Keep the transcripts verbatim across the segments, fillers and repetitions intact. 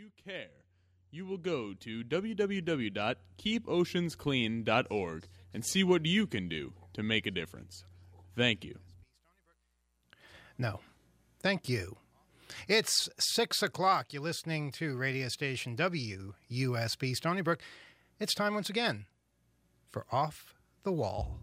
you care, you will go to w w w dot keep oceans clean dot org and see what you can do to make a difference. Thank you. No. Thank you. It's six o'clock. You're listening to radio station W U S B Stony Brook. It's time once again for Off the Wall.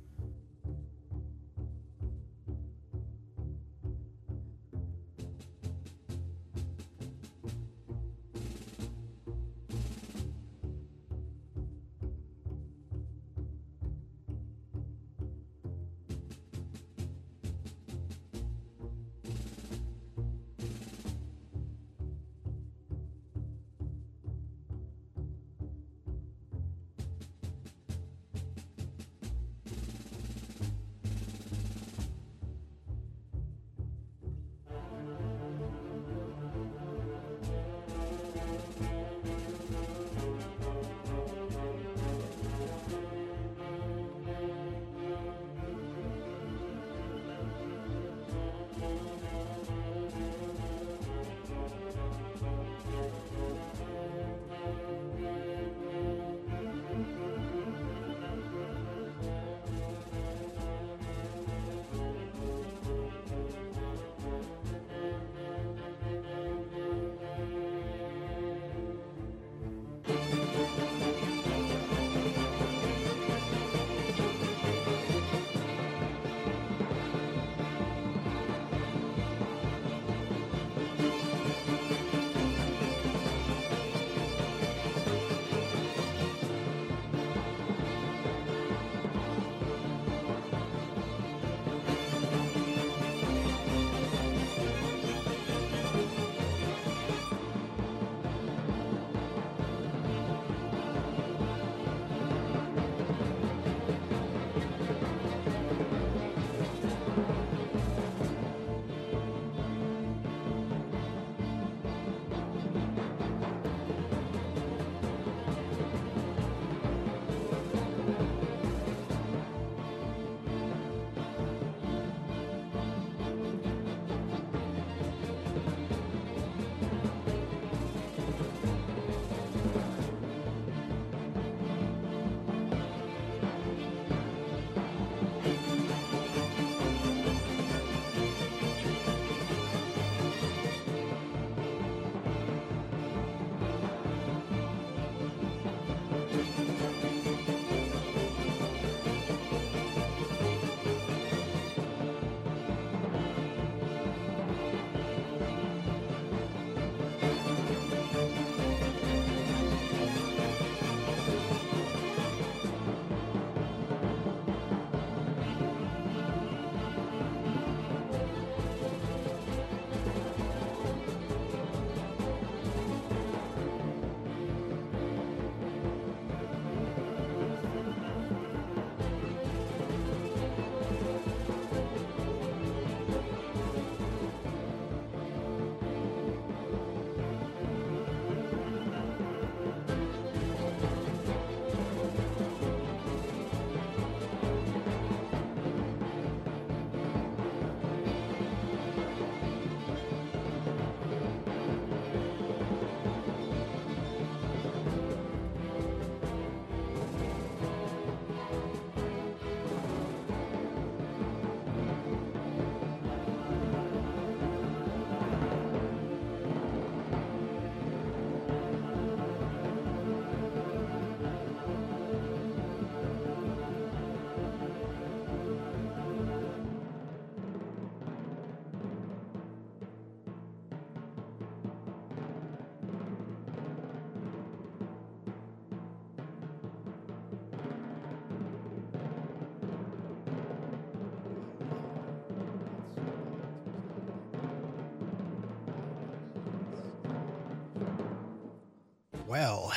Well,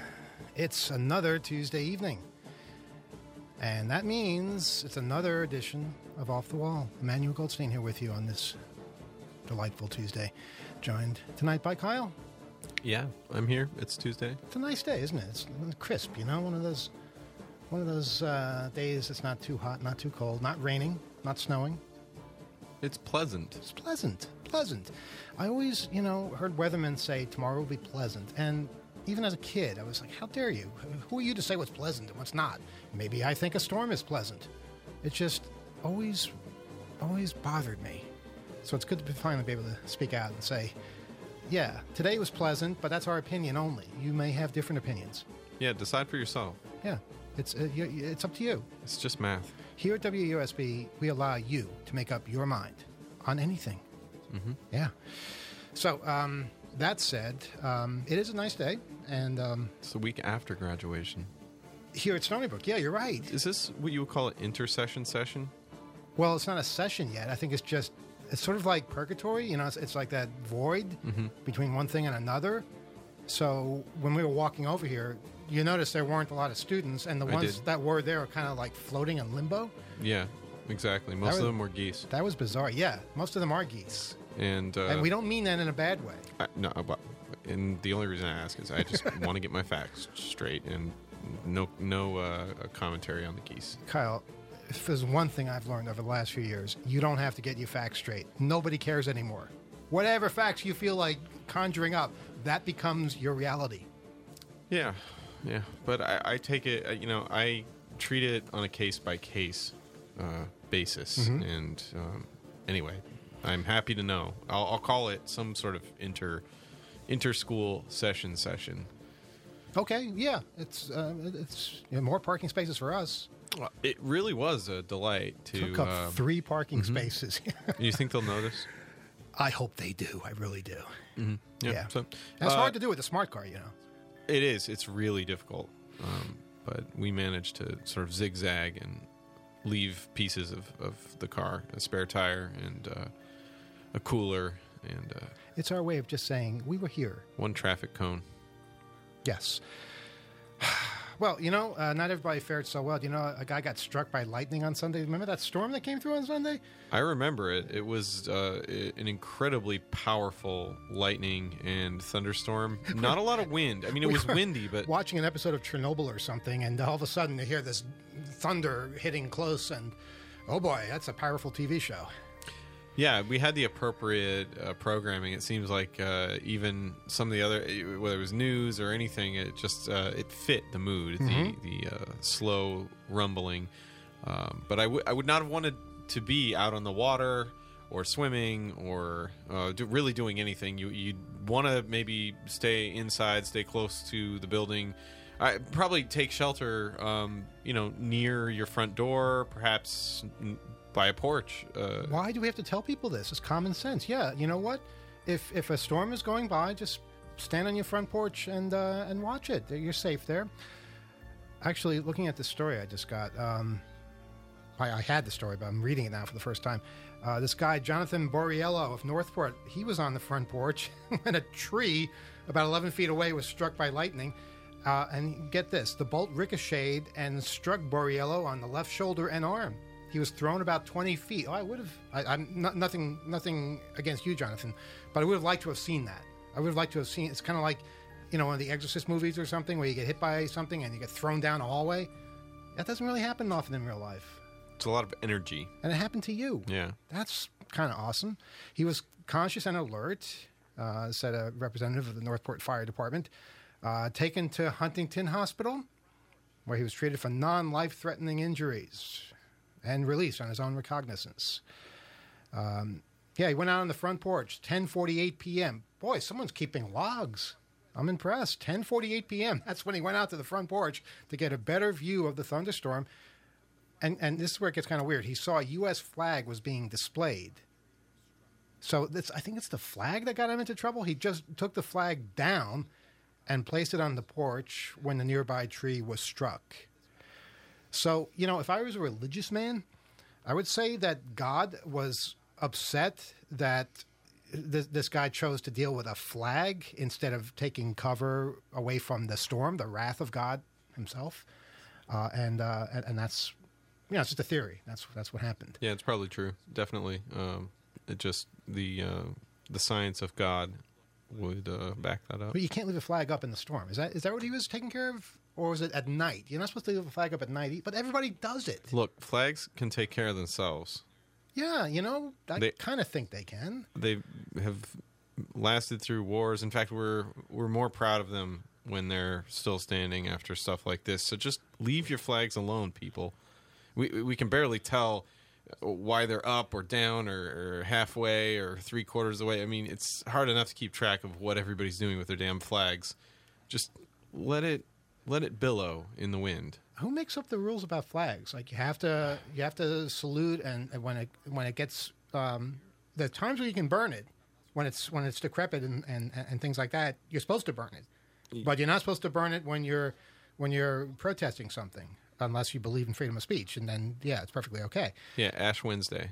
it's another Tuesday evening. And that means it's another edition of Off the Wall. Emmanuel Goldstein here with you on this delightful Tuesday. Joined tonight by Kyle. Yeah, I'm here. It's Tuesday. It's a nice day, isn't it? It's crisp, you know, one of those one of those uh, days that's not too hot, not too cold, not raining, not snowing. It's pleasant. It's pleasant, pleasant. I always, you know, heard weathermen say tomorrow will be pleasant. And even as a kid, I was like, how dare you? Who are you to say what's pleasant and what's not? Maybe I think a storm is pleasant. It just always, always bothered me. So it's good to finally be able to speak out and say, yeah, today was pleasant, but that's our opinion only. You may have different opinions. Yeah, decide for yourself. Yeah, it's uh, you, it's up to you. It's just math. Here at W U S B, we allow you to make up your mind on anything. Mm-hmm. Yeah. So, um, that said, um, it is a nice day, and um, It's the week after graduation. here at Stony Brook, yeah, you're right. Is this what you would call an intercession session? Well, it's not a session yet. I think it's just, it's sort of like purgatory. You know, it's, it's like that void Mm-hmm. between one thing and another. So when we were walking over here, you noticed there weren't a lot of students, and the I ones did. that were there are kind of like floating in limbo. Yeah, exactly. Most was- of them were geese. That was bizarre. Yeah, most of them are geese. And, uh, And we don't mean that in a bad way. I, no, but, and the only reason I ask is I just want to get my facts straight and no no uh, commentary on the geese. Kyle, if there's one thing I've learned over the last few years, you don't have to get your facts straight. Nobody cares anymore. Whatever facts you feel like conjuring up, that becomes your reality. Yeah, yeah. But I, I take it, uh, you know, I treat it on a case by case basis. Mm-hmm. And um, anyway, I'm happy to know. I'll, I'll call it some sort of inter inter school session session. Okay, yeah, it's uh, it's you know, more parking spaces for us. Well, it really was a delight to. Took up uh, three parking spaces. you think they'll notice? I hope they do. I really do. Yeah. So, That's uh, hard to do with a smart car, you know. It is. It's really difficult. Um, but we managed to sort of zigzag and leave pieces of, of the car, a spare tire and uh, a cooler and uh, It's our way of just saying we were here. one traffic cone. Yes. Well, you know, uh, not everybody fared so well. You know, a guy got struck by lightning on Sunday. Remember that storm that came through on Sunday? I remember it. It was uh, i- an incredibly powerful lightning and thunderstorm. Not a lot of wind. I mean, it We was were windy, but Watching an episode of Chernobyl or something, and all of a sudden you hear this thunder hitting close, and oh boy, that's a powerful T V show. yeah, we had the appropriate uh, programming. It seems like uh, even some of the other, whether it was news or anything, it just uh, it fit the mood, the the uh, slow rumbling. Um, but I, w- I would not have wanted to be out on the water or swimming or uh, do, really doing anything. You you'd want to maybe stay inside, stay close to the building. I probably take shelter, um, you know, near your front door, perhaps n- by a porch. Uh, Why do we have to tell people this? It's common sense. Yeah, you know what? If if a storm is going by, just stand on your front porch and uh, and watch it. You're safe there. Actually, looking at this story I just got, um, I, I had the story, but I'm reading it now for the first time. Uh, this guy, Jonathan Borriello of Northport, he was on the front porch when a tree about eleven feet away was struck by lightning. Uh, and get this, the bolt ricocheted and struck Borriello on the left shoulder and arm. He was thrown about twenty feet. Oh, I would have. I, I'm not, nothing, nothing against you, Jonathan, but I would have liked to have seen that. I would have liked to have seen. It's kind of like, you know, one of the Exorcist movies or something, where you get hit by something and you get thrown down a hallway. That doesn't really happen often in real life, it's a lot of energy. and it happened to you. Yeah. That's kind of awesome. He was conscious and alert, uh, said a representative of the Northport Fire Department. Uh, taken to Huntington Hospital, where he was treated for non-life-threatening injuries and released on his own recognizance. Um, yeah, he went out on the front porch, ten forty-eight p.m. Boy, someone's keeping logs. I'm impressed. ten forty-eight p.m. That's when he went out to the front porch to get a better view of the thunderstorm. And and this is where it gets kind of weird. He saw a U S flag was being displayed. So this, I think it's the flag that got him into trouble. He just took the flag down and placed it on the porch when the nearby tree was struck. So, you know, if I was a religious man, I would say that God was upset that th- this guy chose to deal with a flag instead of taking cover away from the storm, the wrath of God himself. Uh, and, uh, and and that's, you know, it's just a theory. That's that's what happened. Yeah, it's probably true. Definitely. Um, it just the uh, the science of God would uh, back that up. But you can't leave a flag up in the storm. Is that is that what he was taking care of? Or was it at night? You're not supposed to leave a flag up at night, but everybody does it. Look, flags can take care of themselves. Yeah, you know, I They- kind of think they can. They have lasted through wars. In fact, we're we're more proud of them when they're still standing after stuff like this. So just leave your flags alone, people. We we can barely tell why they're up or down or, or halfway or three quarters away. I mean, it's hard enough to keep track of what everybody's doing with their damn flags. Just let it let it billow in the wind. Who makes up the rules about flags? Like you have to you have to salute, and, and when it when it gets um, the times where you can burn it, when it's when it's decrepit and, and, and things like that, you're supposed to burn it, but you're not supposed to burn it when you're when you're protesting something, unless you believe in freedom of speech, and then yeah, it's perfectly okay. Yeah, Ash Wednesday.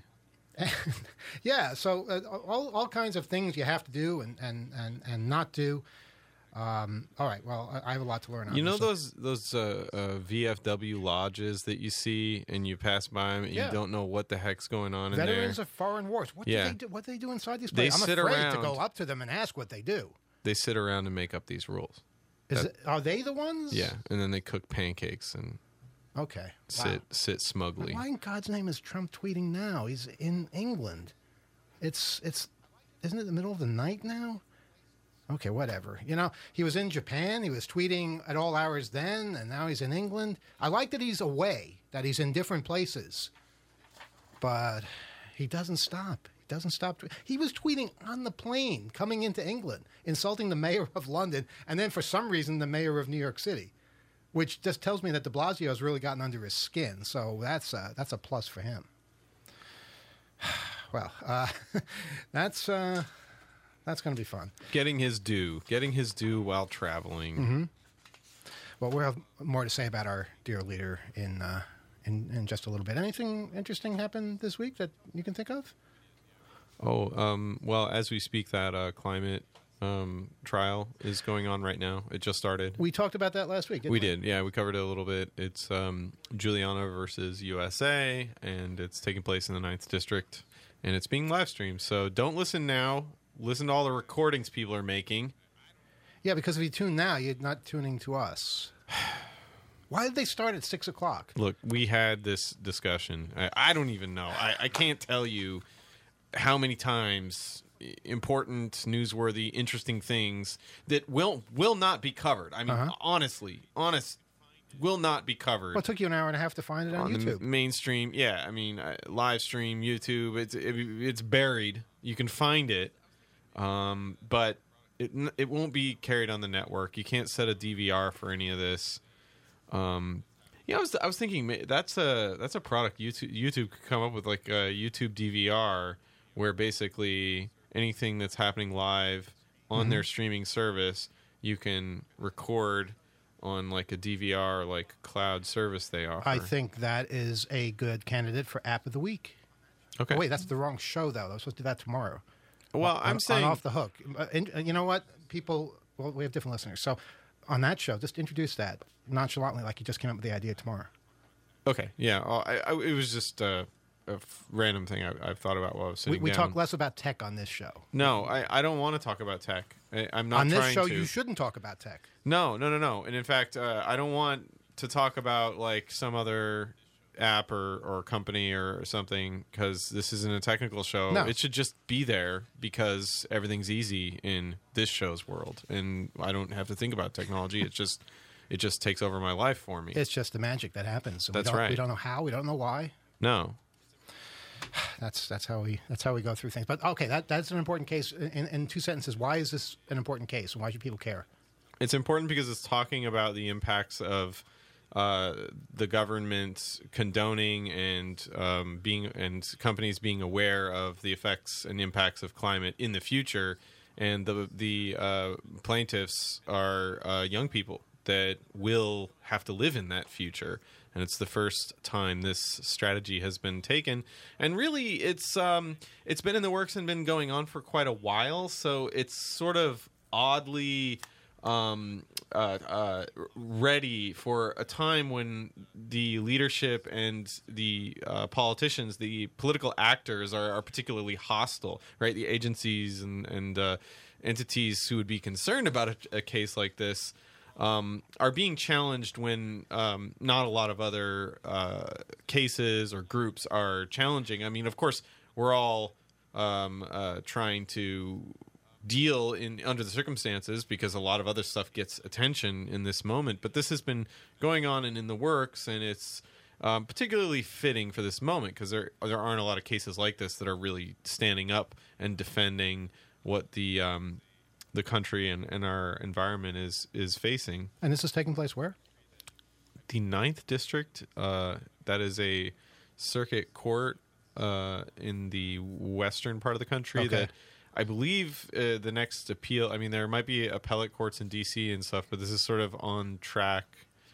Yeah, so uh, all all kinds of things you have to do and and and, and not do. Um, all right, well, I I have a lot to learn. On You know this. those those uh, uh, V F W lodges that you see and you pass by them and Yeah. you don't know what the heck's going on in Veterans there. of foreign wars. What Yeah. do they do? What do they do inside these They places? I'm sit afraid around. to go up to them and ask what they do. They sit around and make up these rules. Is That- it, are they the ones? Yeah, and then they cook pancakes and Okay. sit Wow. sit smugly. Why in God's name is Trump tweeting now? He's in England. It's it's isn't it the middle of the night now? Okay, whatever. You know, he was in Japan. He was tweeting at all hours then, and now he's in England. I like that he's away, that he's in different places, but he doesn't stop. He doesn't stop. Tw- he was tweeting on the plane coming into England, insulting the mayor of London, and then for some reason the mayor of New York City, which just tells me that de Blasio has really gotten under his skin. So that's a, that's a plus for him. Well, uh, that's uh, that's going to be fun. Getting his due, getting his due while traveling. Mm-hmm. Well, we'll have more to say about our dear leader in, uh, in in just a little bit. Anything interesting happened this week that you can think of? Oh, um, well, as we speak, that uh, climate um, trial is going on right now. It just started. We talked about that last week, didn't we? We did, yeah. We covered it a little bit. It's um, Juliana versus U S A, and it's taking place in the ninth District, and it's being live streamed. So don't listen now. Listen to all the recordings people are making. Yeah, because if you tune now, you're not tuning to us. Why did they start at six o'clock? Look, we had this discussion. I, I don't even know. I, I can't tell you how many times important, newsworthy, interesting things that will will not be covered. I mean, Uh-huh. honestly, honest, will not be covered. Well, it took you an hour and a half to find it on, on the YouTube. m- mainstream, yeah. I mean, uh, live stream, YouTube. It's it, it's buried. You can find it, um, but it n- it won't be carried on the network. You can't set a D V R for any of this. Um, yeah, I was I was thinking ma- that's a that's a product YouTube YouTube could come up with, like a YouTube D V R where basically anything that's happening live on Mm-hmm. their streaming service you can record on like a D V R like cloud service they offer. I think that is a good candidate for App of the Week. Okay. Oh, wait, that's the wrong show, though. I was supposed to do that tomorrow. Well, On- I'm on saying Off the Hook. Uh, and, uh, you know what? People, well, we have different listeners. So on that show, just introduce that nonchalantly like you just came up with the idea tomorrow. okay, yeah. uh, I, I, it was just a, a f- random thing I, I've thought about while I was We, sitting we down. talk less about tech on this show. No, I, I don't want to talk about tech. I, I'm not on this trying show, to. you shouldn't talk about tech. No, no, no, no. And in fact, uh, I don't want to talk about like some other app or, or company or something because this isn't a technical show. No. It should just be there because everything's easy in this show's world, and I don't have to think about technology. It's just it just takes over my life for me. It's just the magic that happens. And That's we don't, right. We don't know how. We don't know why. no, That's that's how we that's how we go through things. But okay, that that's an important case. In, in two sentences, why is this an important case, and why should people care? it's important because it's talking about the impacts of uh, the government condoning and um, being and companies being aware of the effects and impacts of climate in the future, and the the uh, plaintiffs are uh, young people that will have to live in that future, and it's the first time this strategy has been taken. And really, it's um, it's been in the works and been going on for quite a while. So it's sort of oddly um, uh, uh, ready for a time when the leadership and the uh, politicians, the political actors, are, are particularly hostile. Right, the agencies and and uh, entities who would be concerned about a, a case like this um, are being challenged when um, not a lot of other uh, cases or groups are challenging. I mean, of course, we're all um, uh, trying to deal in under the circumstances because a lot of other stuff gets attention in this moment. But this has been going on and in the works, and it's um, particularly fitting for this moment because there there aren't a lot of cases like this that are really standing up and defending what the um, the country and, and our environment is is facing. And this is taking place where? The Ninth District. Uh, that is a circuit court uh, in the western part of the country Okay. that. I believe uh, the next appeal, I mean, there might be appellate courts in D C and stuff, but this is sort of on track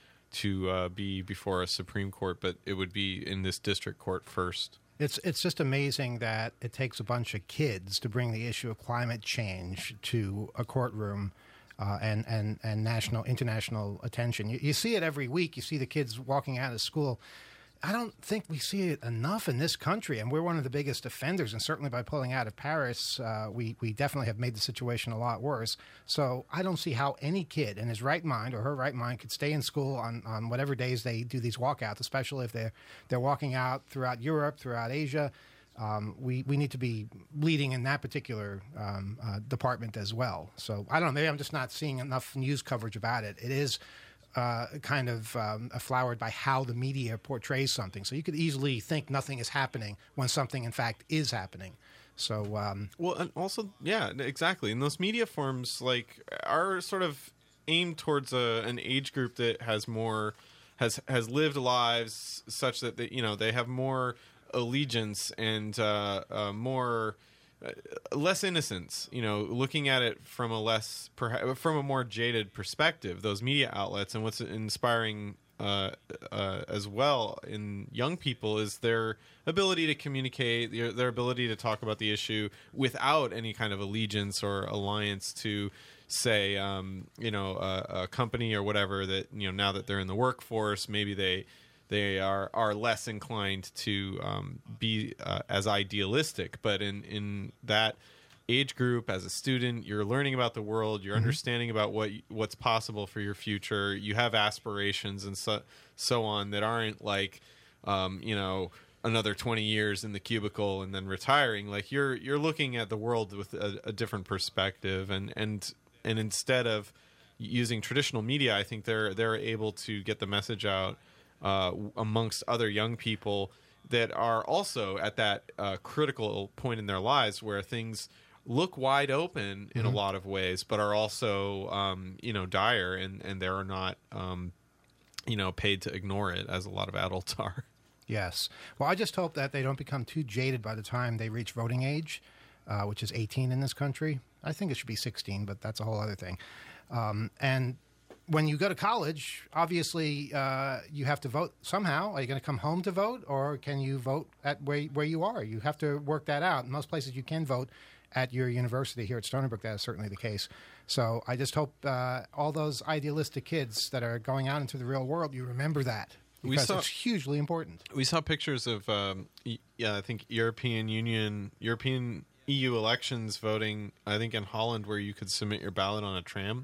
to uh, be before a Supreme Court, but it would be in this district court first. It's it's just amazing that it takes a bunch of kids to bring the issue of climate change to a courtroom uh, and, and, and national, international attention. You, you see it every week. You see the kids walking out of school. I don't think we see it enough in this country, and we're one of the biggest offenders, and certainly by pulling out of Paris, uh, we, we definitely have made the situation a lot worse. So I don't see how any kid in his right mind or her right mind could stay in school on, on whatever days they do these walkouts, especially if they're, they're walking out throughout Europe, throughout Asia. Um, we, we need to be leading in that particular um, uh, department as well. So I don't know, maybe I'm just not seeing enough news coverage about it. It is Uh, kind of um, flowered by how the media portrays something. So you could easily think nothing is happening when something, in fact, is happening. So, um, well, and also, yeah, exactly. And those media forms, like, are sort of aimed towards a, an age group that has more, has has lived lives such that they, you know, they have more allegiance and uh, uh, more. Uh, less innocence, you know, looking at it from a less, perha- from a more jaded perspective, those media outlets. And what's inspiring uh, uh, as well in young people is their ability to communicate, their, their ability to talk about the issue without any kind of allegiance or alliance to, say, um, you know, a, a company or whatever that, you know, now that they're in the workforce, maybe they they are, are less inclined to um, be uh, as idealistic. But in, in that age group, as a student, you're learning about the world, you're mm-hmm. understanding about what what's possible for your future, you have aspirations and so, so on that aren't like, um, you know, another twenty years in the cubicle and then retiring. Like you're you're looking at the world with a, a different perspective, and, and and instead of using traditional media, I think they're they're able to get the message out Uh, amongst other young people that are also at that uh, critical point in their lives where things look wide open in mm-hmm. a lot of ways, but are also, um, you know, dire, and, and they're not, um, you know, paid to ignore it as a lot of adults are. Yes. Well, I just hope that they don't become too jaded by the time they reach voting age, uh, which is eighteen in this country. I think it should be sixteen, but that's a whole other thing. Um, and when you go to college, obviously uh, you have to vote somehow. Are you going to come home to vote, or can you vote at where, where you are? You have to work that out. In most places you can vote at your university. Here at Stony Brook, that is certainly the case. So I just hope uh, all those idealistic kids that are going out into the real world, you remember that, because we saw, it's hugely important. We saw pictures of, um, yeah, I think European Union, European E U elections voting, I think in Holland, where you could submit your ballot on a tram.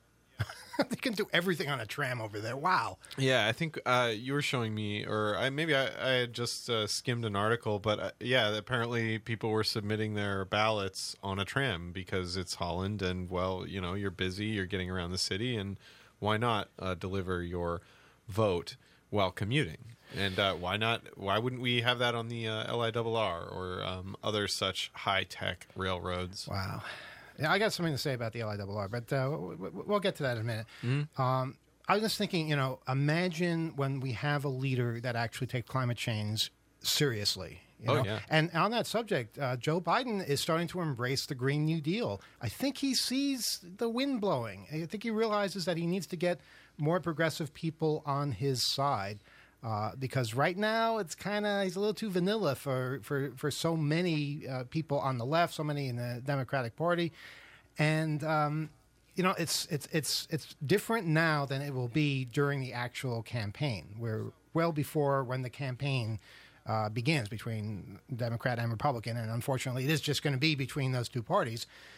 They can do everything on a tram over there. Wow. Yeah, I think uh, you were showing me, or I, maybe I, I had just uh, skimmed an article, but uh, yeah, apparently people were submitting their ballots on a tram because it's Holland, and, well, you know, you're busy, you're getting around the city, and why not uh, deliver your vote while commuting? And uh, why not? Why wouldn't we have that on the uh, L I R R or um, other such high-tech railroads? Wow. Yeah, I got something to say about the L I R R, but uh, we'll get to that in a minute. Mm-hmm. Um, I was just thinking, you know, imagine when we have a leader that actually takes climate change seriously. You know? Oh, yeah. And on that subject, uh, Joe Biden is starting to embrace the Green New Deal. I think he sees the wind blowing. I think he realizes that he needs to get more progressive people on his side. Uh, because right now it's kind of, he's a little too vanilla for, for, for so many uh, people on the left, so many in the Democratic Party. And, um, you know, it's, it's, it's, it's different now than it will be during the actual campaign. We're well before when the campaign uh, begins between Democrat and Republican. And unfortunately, it is just going to be between those two parties.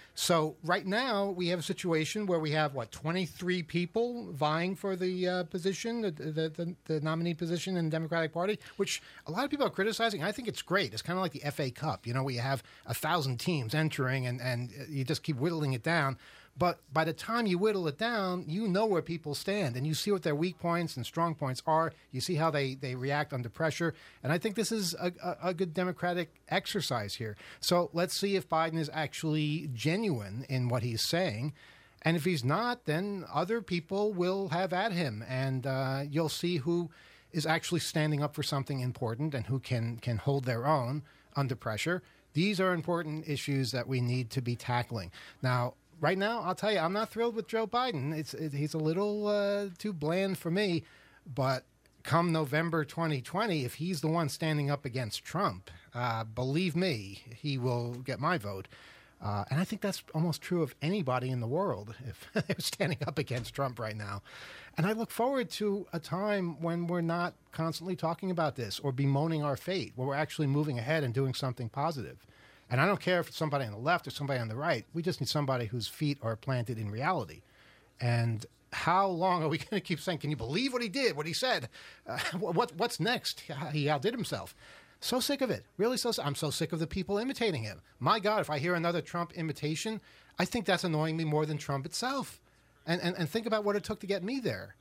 So right now we have a situation where we have, what, twenty-three people vying for the uh, position, the, the, the, the nominee position in the Democratic Party, which a lot of people are criticizing. I think it's great. It's kind of like the F A Cup, you know, where you have a thousand teams entering and, and you just keep whittling it down. But by the time you whittle it down, you know where people stand, and you see what their weak points and strong points are. You see how they, they react under pressure. And I think this is a, a, a good democratic exercise here. So let's see if Biden is actually genuine in what he's saying. And if he's not, then other people will have at him, and uh, you'll see who is actually standing up for something important and who can, can hold their own under pressure. These are important issues that we need to be tackling. Now, right now, I'll tell you, I'm not thrilled with Joe Biden. It's it, he's a little uh, too bland for me. But come November twenty twenty, if he's the one standing up against Trump, uh, believe me, he will get my vote. Uh, and I think that's almost true of anybody in the world if they're standing up against Trump right now. And I look forward to a time when we're not constantly talking about this or bemoaning our fate, where we're actually moving ahead and doing something positive. And I don't care if it's somebody on the left or somebody on the right. We just need somebody whose feet are planted in reality. And how long are we going to keep saying, can you believe what he did, what he said? Uh, what, what's next? He outdid himself. So sick of it. Really so sick. I'm so sick of the people imitating him. My God, if I hear another Trump imitation, I think that's annoying me more than Trump itself. And and, and think about what it took to get me there.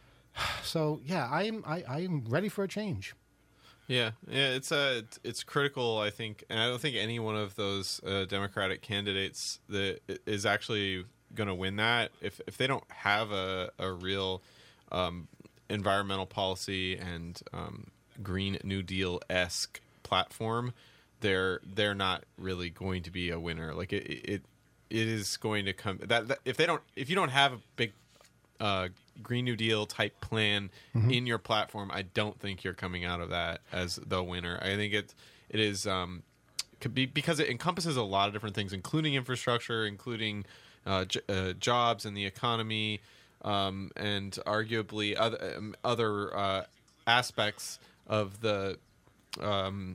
So, yeah, I'm, I, I'm ready for a change. Yeah, yeah, it's a it's critical, I think, and I don't think any one of those uh, Democratic candidates that is actually going to win that if if they don't have a a real um, environmental policy and um, Green New Deal-esque platform. They're they're not really going to be a winner. Like it it it is going to come that, that if they don't if you don't have a big uh, Green New Deal type plan mm-hmm. in your platform, I don't think you're coming out of that as the winner. I think it it is um, could be because it encompasses a lot of different things, including infrastructure, including uh, j- uh, jobs and the economy, um, and arguably other um, other uh, aspects of the um,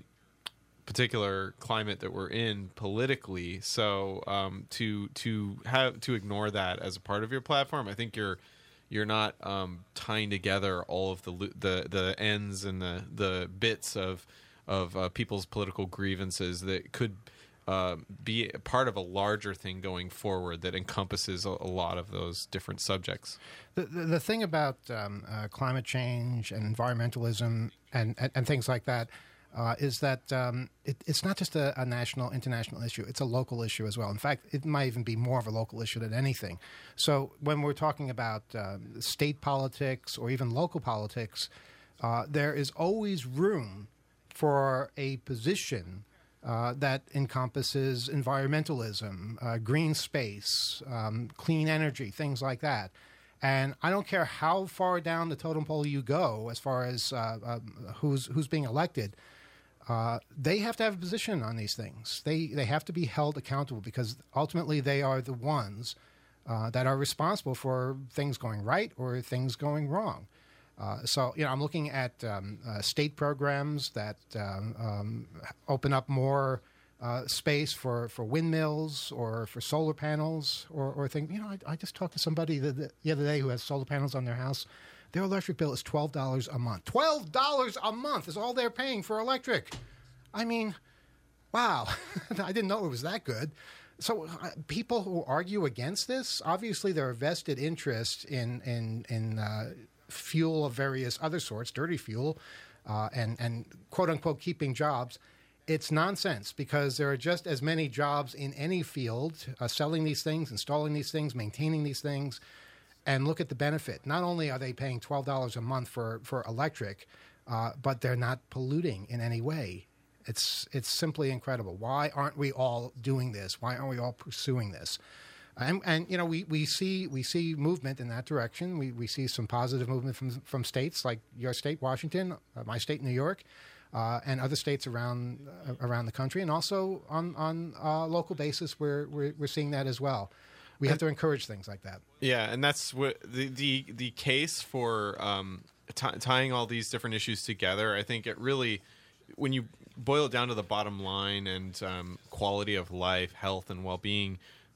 particular climate that we're in politically. So um, to to have to ignore that as a part of your platform, I think you're you're not um, tying together all of the the the ends and the the bits of of uh, people's political grievances that could uh, be a part of a larger thing going forward that encompasses a, a lot of those different subjects. The the, the thing about um, uh, climate change and environmentalism and, and, and things like that uh, is that um, it, it's not just a, a national, international issue. It's a local issue as well. In fact, it might even be more of a local issue than anything. So when we're talking about um, state politics or even local politics, uh, there is always room for a position uh, that encompasses environmentalism, uh, green space, um, clean energy, things like that. And I don't care how far down the totem pole you go as far as uh, uh, who's who's being elected, uh, they have to have a position on these things. They they have to be held accountable because ultimately they are the ones uh, that are responsible for things going right or things going wrong. Uh, so, you know, I'm looking at um, uh, state programs that um, um, open up more uh, space for, for windmills or for solar panels or, or things. You know, I, I just talked to somebody the, the, the other day who has solar panels on their house. Their electric bill is twelve dollars a month. twelve dollars a month is all they're paying for electric. I mean, wow. I didn't know it was that good. So uh, people who argue against this, obviously there are vested interests in, in, in uh, fuel of various other sorts, dirty fuel, uh, and, and quote-unquote keeping jobs. It's nonsense because there are just as many jobs in any field uh, selling these things, installing these things, maintaining these things. And look at the benefit. Not only are they paying twelve dollars a month for, for electric, uh, but they're not polluting in any way. It's it's simply incredible. Why aren't we all doing this? Why aren't we all pursuing this? And, and you know, we, we see we see movement in that direction. We we see some positive movement from from states like your state, Washington, uh, my state, New York, uh, and other states around uh, around the country, and also on on a local basis, we're we're, we're seeing that as well. We have to encourage things like that. Yeah, and that's what the the, the case for um, t- tying all these different issues together. I think it really, when you boil it down to the bottom line and um, quality of life, health, and well-being,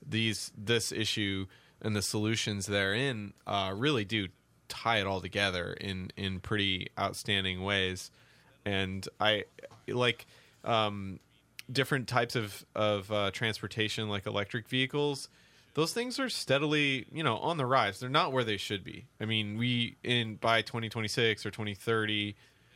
these this issue and the solutions therein uh, really do tie it all together in in pretty outstanding ways. And I like um, different types of of uh, transportation, like electric vehicles. Those things are steadily, you know, on the rise. They're not where they should be. I mean, we in by twenty twenty-six or twenty thirty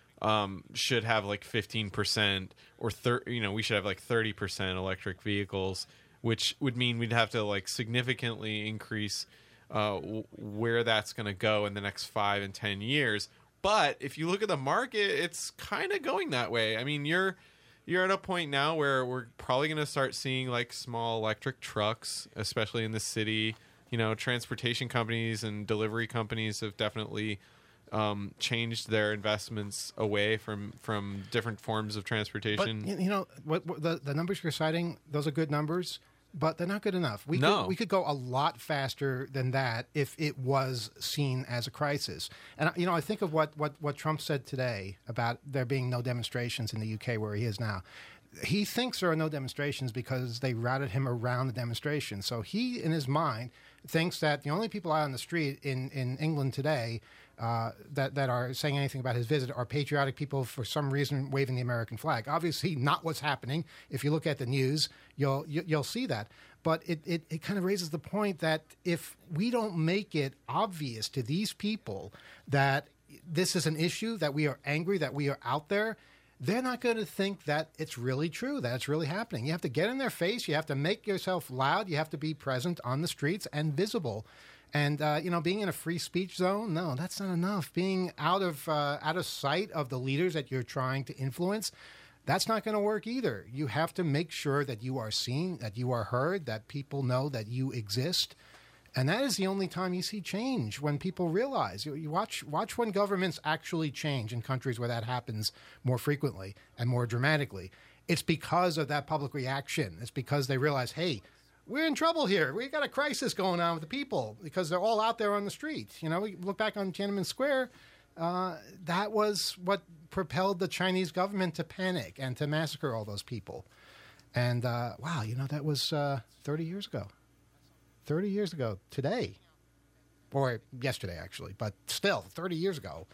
um, should have like fifteen percent or thir- you know, we should have like thirty percent electric vehicles, which would mean we'd have to like significantly increase uh, w- where that's going to go in the next five and ten years. But if you look at the market, it's kind of going that way. I mean, you're you're at a point now where we're probably going to start seeing like small electric trucks, especially in the city. You know, transportation companies and delivery companies have definitely um, changed their investments away from, from different forms of transportation. But you know, what, what the the numbers you're citing, those are good numbers, but they're not good enough. We No. could, we could go a lot faster than that if it was seen as a crisis. And you know, I think of what, what, what Trump said today about there being no demonstrations in the U K where he is now. He thinks there are no demonstrations because they routed him around the demonstration. So he, in his mind, thinks that the only people out on the street in, in England today uh, that, that are saying anything about his visit are patriotic people for some reason waving the American flag. Obviously not what's happening. If you look at the news, you'll you, you'll see that. But it, it, it kind of raises the point that if we don't make it obvious to these people that this is an issue, that we are angry, that we are out there, they're not going to think that it's really true, that it's really happening. You have to get in their face. You have to make yourself loud. You have to be present on the streets and visible. And, uh, you know, being in a free speech zone, no, that's not enough. Being out of uh, out of sight of the leaders that you're trying to influence, that's not going to work either. You have to make sure that you are seen, that you are heard, that people know that you exist. And that is the only time you see change, when people realize. You, you watch watch when governments actually change in countries where that happens more frequently and more dramatically. It's because of that public reaction. It's because they realize, hey, we're in trouble here. We got a crisis going on with the people because they're all out there on the street. You know, we look back on Tiananmen Square. Uh, that was what propelled the Chinese government to panic and to massacre all those people. And uh, wow, you know, that was uh, thirty years ago. thirty years ago today, or yesterday actually, but still thirty years ago.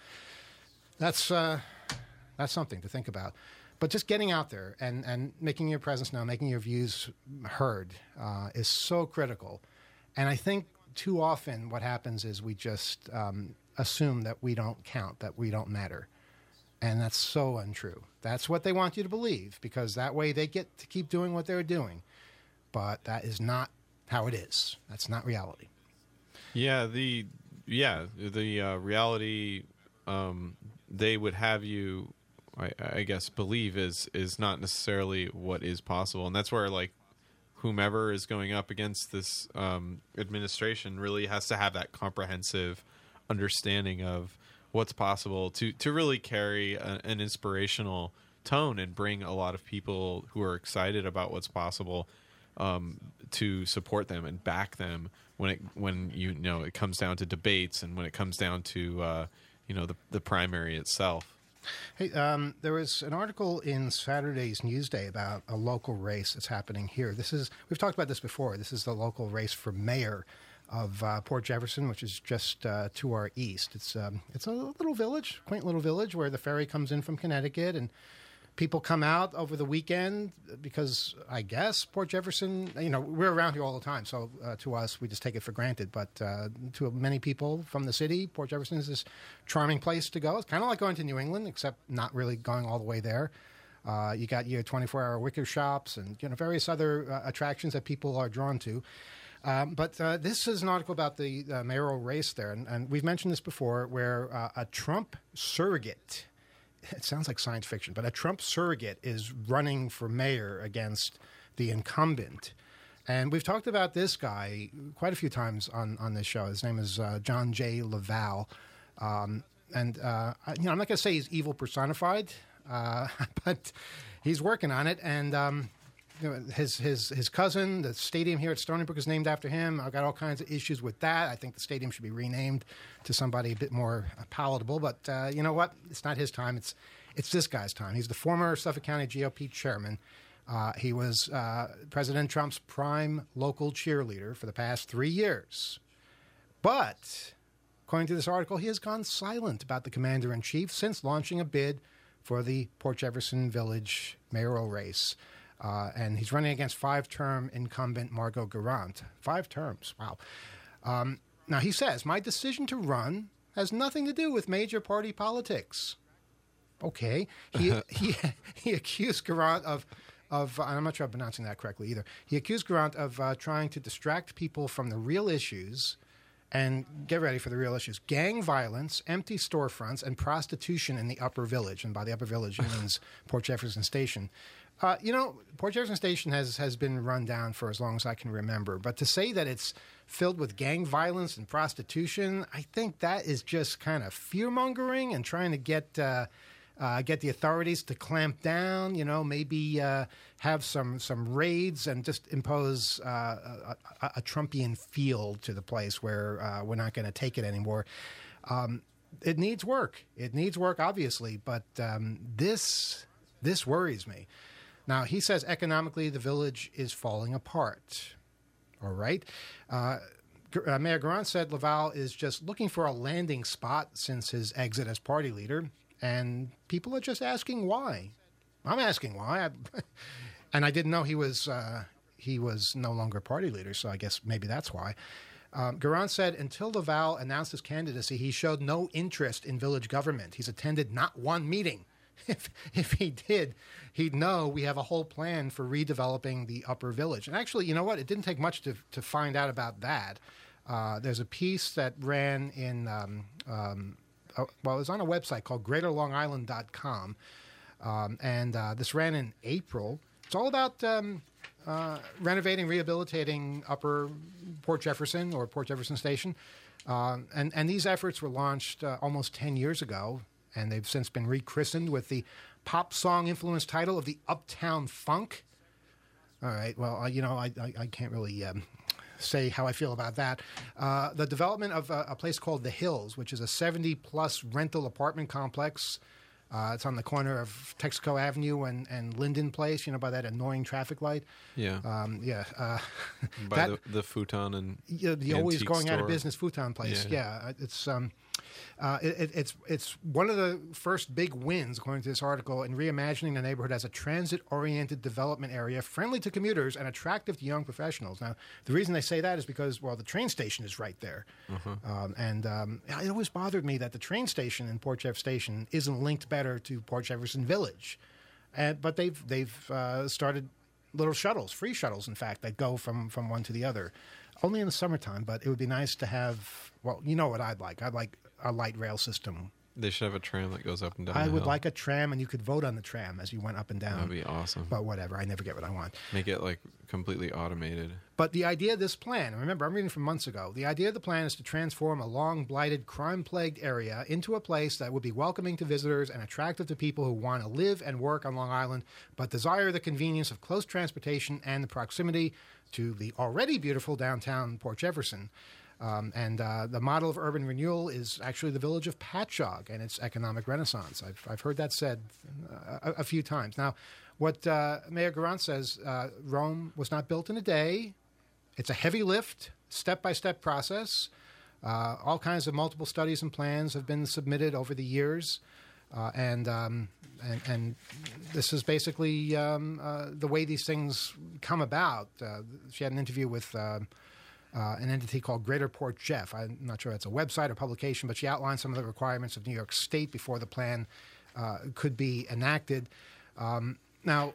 That's uh, that's something to think about. But just getting out there and, and making your presence known, making your views heard uh, is so critical. And I think too often what happens is we just um, assume that we don't count, that we don't matter. And that's so untrue. That's what they want you to believe, because that way they get to keep doing what they're doing. But that is not how it is. That's not reality. Yeah, the yeah the uh, reality um, they would have you, I, I guess, believe is is not necessarily what is possible, and that's where like whomever is going up against this um, administration really has to have that comprehensive understanding of what's possible to to really carry a, an inspirational tone and bring a lot of people who are excited about what's possible Um, to support them and back them when it when you know it comes down to debates and when it comes down to uh, you know the the primary itself. Hey, um, there was an article in Saturday's Newsday about a local race that's happening here. This is we've talked about this before. This is the local race for mayor of uh, Port Jefferson, which is just uh, to our east. It's um, it's a little village, quaint little village where the ferry comes in from Connecticut, and people come out over the weekend because I guess Port Jefferson, you know, we're around here all the time. So uh, to us, we just take it for granted. But uh, to many people from the city, Port Jefferson is this charming place to go. It's kind of like going to New England, except not really going all the way there. Uh, you got your twenty-four hour wicker shops and, you know, various other uh, attractions that people are drawn to. Um, but uh, this is an article about the uh, mayoral race there. And, and we've mentioned this before, where uh, a Trump surrogate, it sounds like science fiction, but a Trump surrogate is running for mayor against the incumbent. And we've talked about this guy quite a few times on, on this show. His name is uh, John J. Laval. Um, and, uh, you know, I'm not going to say he's evil personified, uh, but he's working on it. And um, you know, his, his, his cousin, the stadium here at Stony Brook, is named after him. I've got all kinds of issues with that. I think the stadium should be renamed to somebody a bit more palatable. But uh, you know what? It's not his time. It's it's this guy's time. He's the former Suffolk County G O P chairman. Uh, he was uh, President Trump's prime local cheerleader for the past three years. But, according to this article, he has gone silent about the commander-in-chief since launching a bid for the Port Jefferson Village mayoral race. Uh, and he's running against five-term incumbent Margot Garant. Five terms, wow. Um, now, he says, my decision to run has nothing to do with major party politics. Okay. He, he, he accused Garant of... Of, I'm not sure I'm pronouncing that correctly either. He accused Garant of uh, trying to distract people from the real issues, and get ready for the real issues: gang violence, empty storefronts, and prostitution in the Upper Village. And by the Upper Village, he means Port Jefferson Station. Uh, you know, Port Jefferson Station has, has been run down for as long as I can remember. But to say that it's filled with gang violence and prostitution, I think that is just kind of fear-mongering and trying to get... Uh, Uh, get the authorities to clamp down, you know, maybe uh, have some some raids and just impose uh, a, a, a Trumpian feel to the place where uh, we're not going to take it anymore. Um, it needs work. It needs work, obviously, but um, this this worries me. Now, he says economically the village is falling apart. All right. Uh, uh, Mayor Garant said Laval is just looking for a landing spot since his exit as party leader. And people are just asking why. I'm asking why. I, and I didn't know he was uh, he was no longer party leader, so I guess maybe that's why. Um, Garant said until Laval announced his candidacy, he showed no interest in village government. He's attended not one meeting. If, if he did, he'd know we have a whole plan for redeveloping the Upper Village. And actually, you know what? It didn't take much to, to find out about that. Uh, there's a piece that ran in... Um, um, well, it was on a website called greater long island dot com, um, and uh, this ran in April. It's all about um, uh, renovating, rehabilitating Upper Port Jefferson or Port Jefferson Station, uh, and, and these efforts were launched uh, almost ten years ago, and they've since been rechristened with the pop song-influenced title of the Uptown Funk. All right, well, uh, you know, I, I, I can't really... Um, say how I feel about that. Uh, the development of a, a place called The Hills, which is a seventy-plus rental apartment complex. Uh, it's on the corner of Texaco Avenue and, and Linden Place, you know, by that annoying traffic light. Yeah. Um, yeah. Uh, by that, the, the futon and yeah, the always going store. out of business futon place. Yeah. yeah it's... Um, Uh, it, it's it's one of the first big wins, according to this article, in reimagining the neighborhood as a transit-oriented development area friendly to commuters and attractive to young professionals. Now, the reason they say that is because, well, the train station is right there. Uh-huh. Um, and um, it always bothered me that the train station in Port Jeff Station isn't linked better to Port Jefferson Village. And, but they've, they've uh, started little shuttles, free shuttles, in fact, that go from, from one to the other. Only in the summertime, but it would be nice to have, well, you know what I'd like. I'd like a light rail system. They should have a tram that goes up and down. I the would hill. like a tram, and you could vote on the tram as you went up and down. That'd be awesome. But whatever, I never get what I want. Make it like completely automated. But the idea of this plan, and remember, I'm reading from months ago, the idea of the plan is to transform a long, blighted, crime-plagued area into a place that would be welcoming to visitors and attractive to people who want to live and work on Long Island, but desire the convenience of close transportation and the proximity to the already beautiful downtown Port Jefferson. Um, and uh, the model of urban renewal is actually the village of Patchogue and its economic renaissance. I've, I've heard that said uh, a, a few times. Now, what uh, Mayor Garant says, uh, Rome was not built in a day. It's a heavy lift, step-by-step process. Uh, all kinds of multiple studies and plans have been submitted over the years. Uh, and, um, and and this is basically um, uh, the way these things come about. Uh, she had an interview with... Uh, Uh, an entity called Greater Port Jeff. I'm not sure it's a website or publication, but she outlined some of the requirements of New York State before the plan uh, could be enacted. Um, now,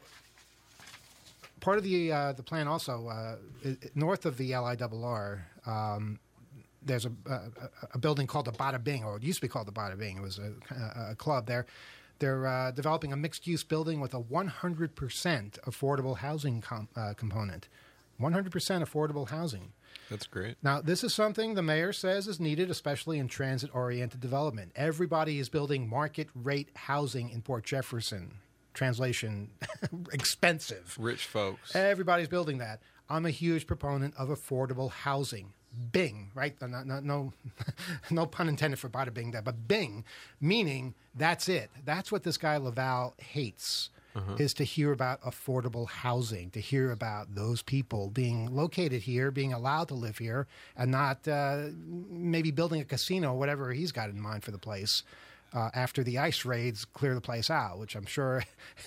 part of the uh, the plan also, uh, it, north of the L I R R, um, there's a, a, a building called the Bada Bing, or it used to be called the Bada Bing. It was a, a, a club there. They're uh, developing a mixed-use building with a one hundred percent affordable housing com- uh, component. one hundred percent affordable housing. That's great. Now, this is something the mayor says is needed, especially in transit-oriented development. Everybody is building market-rate housing in Port Jefferson. Translation, expensive. Rich folks. Everybody's building that. I'm a huge proponent of affordable housing. Bing, right? No, no, no, no pun intended for bada bing there, but bing, meaning that's it. That's what this guy Laval hates. Uh-huh. is to hear about affordable housing, to hear about those people being located here, being allowed to live here, and not uh, maybe building a casino or whatever he's got in mind for the place. Uh, after the ice raids clear the place out, which I'm sure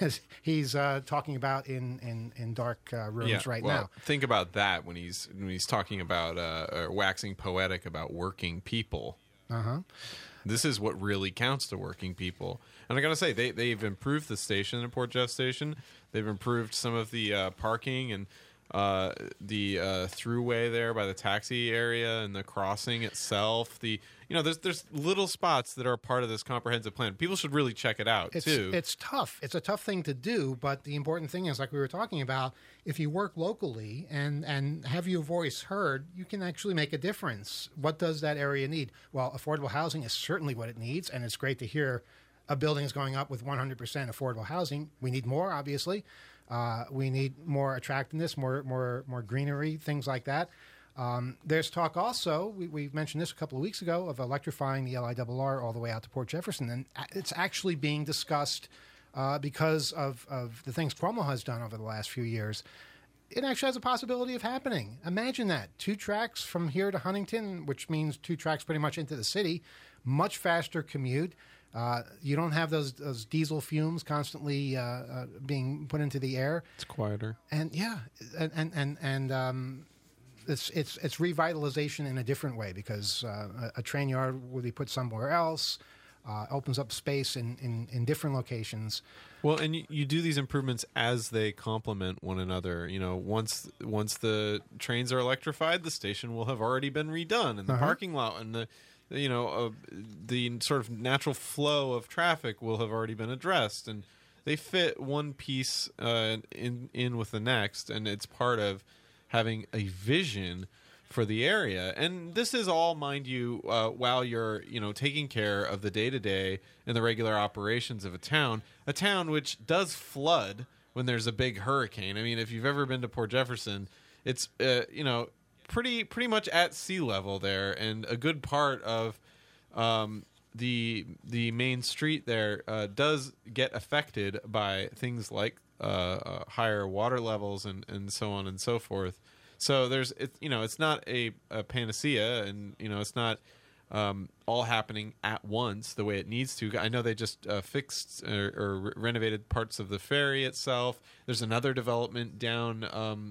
he's uh, talking about in, in, in dark uh, rooms yeah, right well, now. Think about that when he's when he's talking about uh, or waxing poetic about working people. Uh-huh. This is what really counts to working people. And I got to say, they, they've improved the station at Port Jeff Station. They've improved some of the uh, parking and uh, the uh, throughway there by the taxi area and the crossing itself. The You know, there's there's little spots that are part of this comprehensive plan. People should really check it out, it's, too. It's tough. It's a tough thing to do, but the important thing is, like we were talking about, if you work locally and, and have your voice heard, you can actually make a difference. What does that area need? Well, affordable housing is certainly what it needs, and it's great to hear a building is going up with one hundred percent affordable housing. We need more, obviously. Uh, we need more attractiveness, more more more greenery, things like that. Um, there's talk also, we, we mentioned this a couple of weeks ago, of electrifying the L I R R all the way out to Port Jefferson. And it's actually being discussed uh, because of, of the things Cuomo has done over the last few years. It actually has a possibility of happening. Imagine that. Two tracks from here to Huntington, which means two tracks pretty much into the city, much faster commute. Uh, you don't have those those diesel fumes constantly uh, uh, being put into the air. It's quieter. And, yeah, and, and, and, and um, It's it's it's revitalization in a different way because uh, a, a train yard will be put somewhere else, uh, opens up space in, in, in different locations. Well, and you, you do these improvements as they complement one another. You know, once once the trains are electrified, the station will have already been redone, and the Uh-huh. parking lot and the you know uh, the sort of natural flow of traffic will have already been addressed, and they fit one piece uh, in in with the next, and it's part of having a vision for the area. And this is all, mind you, uh, while you're, you know, taking care of the day-to-day and the regular operations of a town, a town which does flood when there's a big hurricane. I mean, if you've ever been to Port Jefferson, it's, uh, you know, pretty pretty much at sea level there, and a good part of um, the the main street there uh, does get affected by things like Uh, uh, higher water levels and, and so on and so forth. So there's, it, you know, it's not a, a panacea, and you know, it's not um, all happening at once the way it needs to. I know they just uh, fixed or, or re- renovated parts of the ferry itself. There's another development down um,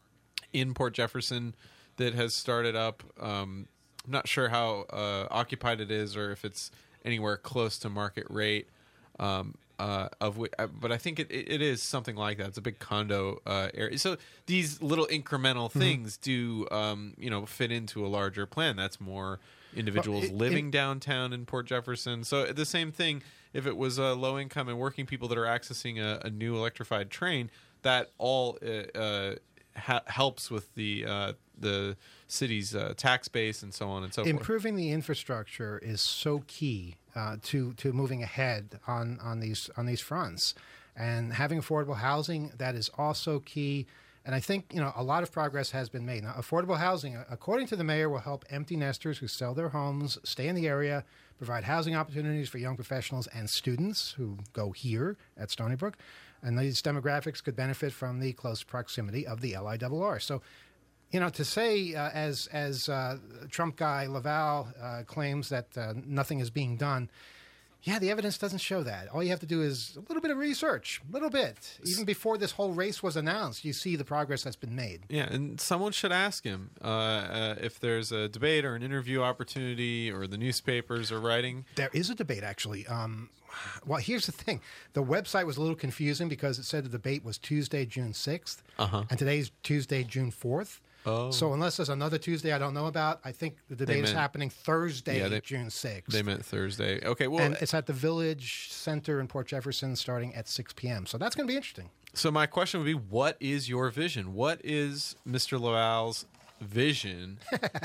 in Port Jefferson that has started up. Um, I'm not sure how uh, occupied it is or if it's anywhere close to market rate. Um, Uh, of which, uh, but I think it, it, it is something like that. It's a big condo uh, area. So these little incremental things mm-hmm. do, um, you know, fit into a larger plan. That's more individuals well, it, living it, downtown in Port Jefferson. So the same thing. If it was uh, low income and working people that are accessing a, a new electrified train, that all uh, uh, ha- helps with the uh, the city's uh, tax base and so on and so Improving forth. Improving the infrastructure is so key uh, to to moving ahead on, on these on these fronts, and having affordable housing, that is also key. And I think, you know, a lot of progress has been made. Now, affordable housing, according to the mayor, will help empty nesters who sell their homes stay in the area, provide housing opportunities for young professionals and students who go here at Stony Brook. And these demographics could benefit from the close proximity of the L I R R. So, you know, to say, uh, as as uh, Trump guy Laval uh, claims that uh, nothing is being done, yeah, the evidence doesn't show that. All you have to do is a little bit of research, a little bit. Even before this whole race was announced, you see the progress that's been made. Yeah, and someone should ask him uh, uh, if there's a debate or an interview opportunity, or the newspapers are writing. There is a debate, actually. Um, well, here's the thing. The website was a little confusing because it said the debate was Tuesday, June sixth, uh-huh. and today's Tuesday, June fourth. Oh. So unless there's another Tuesday I don't know about, I think the debate meant, is happening Thursday, yeah, they, June sixth. They meant Thursday. Okay, well, and it's at the Village Center in Port Jefferson starting at six p.m. So that's going to be interesting. So my question would be, what is your vision? What is Mister Laval's vision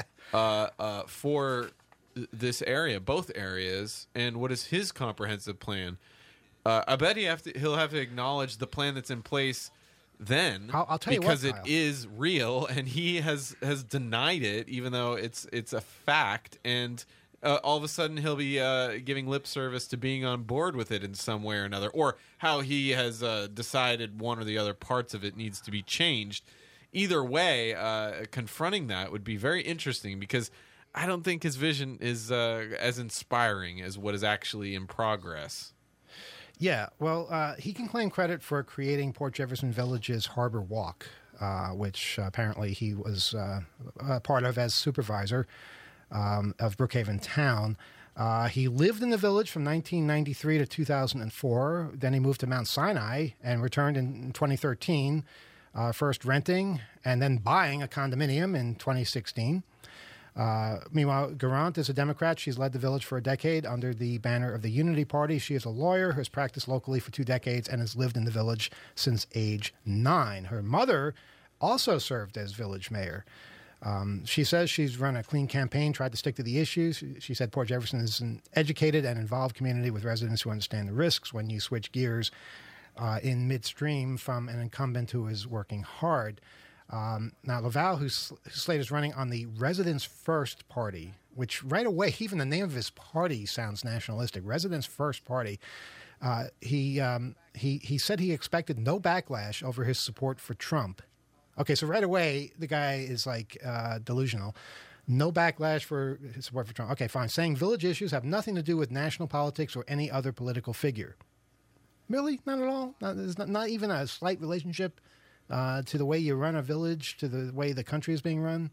uh, uh, for this area, both areas, and what is his comprehensive plan? Uh, I bet he have to, he'll have to acknowledge the plan that's in place then, I'll, I'll tell you because what, it Kyle. is real, and he has has denied it, even though it's it's a fact. And uh, all of a sudden he'll be uh, giving lip service to being on board with it in some way or another, or how he has uh, decided one or the other parts of it needs to be changed. Either way, uh, confronting that would be very interesting, because I don't think his vision is uh, as inspiring as what is actually in progress. Yeah, well, uh, he can claim credit for creating Port Jefferson Village's Harbor Walk, uh, which apparently he was uh, a part of as supervisor um, of Brookhaven Town. Uh, he lived in the village from nineteen ninety-three to two thousand four. Then he moved to Mount Sinai and returned in twenty thirteen, uh, first renting and then buying a condominium in twenty sixteen. Uh, meanwhile, Garant is a Democrat. She's led the village for a decade under the banner of the Unity Party. She is a lawyer who has practiced locally for two decades and has lived in the village since age nine. Her mother also served as village mayor. Um, she says she's run a clean campaign, tried to stick to the issues. She said Port Jefferson is an educated and involved community with residents who understand the risks when you switch gears uh, in midstream from an incumbent who is working hard. Um, now, Laval, whose slate is running on the Residents First Party, which right away, even the name of his party sounds nationalistic. Residents First Party. Uh, he um, he he said he expected no backlash over his support for Trump. Okay, so right away, the guy is like uh, delusional. No backlash for his support for Trump. Okay, fine. Saying village issues have nothing to do with national politics or any other political figure. Really? Not at all? Not, there's not, not even a slight relationship Uh, to the way you run a village, to the way the country is being run.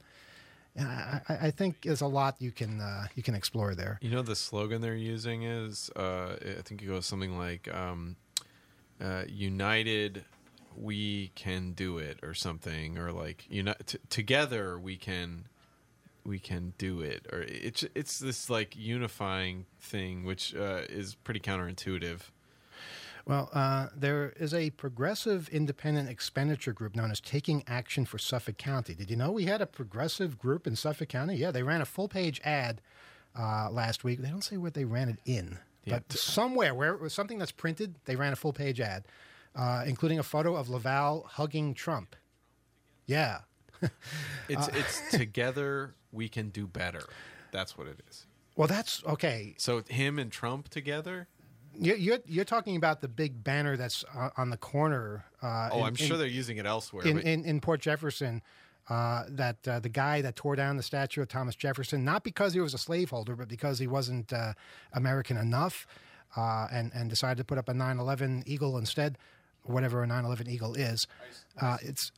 I, I, I think there's a lot you can uh, you can explore there. You know, the slogan they're using is, uh, I think it goes something like, um, uh, "United, we can do it," or something, or like, "Uni- t- together we can we can do it," or it's it's this like unifying thing, which uh, is pretty counterintuitive. Well, uh, there is a progressive independent expenditure group known as Taking Action for Suffolk County. Did you know we had a progressive group in Suffolk County? Yeah, they ran a full-page ad uh, last week. They don't say where they ran it in, Yeah. but somewhere where it was something that's printed, they ran a full-page ad, uh, including a photo of Laval hugging Trump. Yeah. It's it's together we can do better. That's what it is. Well, that's okay. So him and Trump together. You're, you're, you're talking about the big banner that's uh, on the corner. Uh, Oh, in- I'm sure in- they're using it elsewhere. in, but in, in Port Jefferson, uh, that uh, the guy that tore down the statue of Thomas Jefferson, not because he was a slaveholder, but because he wasn't uh, American enough, uh, and, and decided to put up a nine eleven eagle instead, whatever a nine eleven eagle is. Uh, it's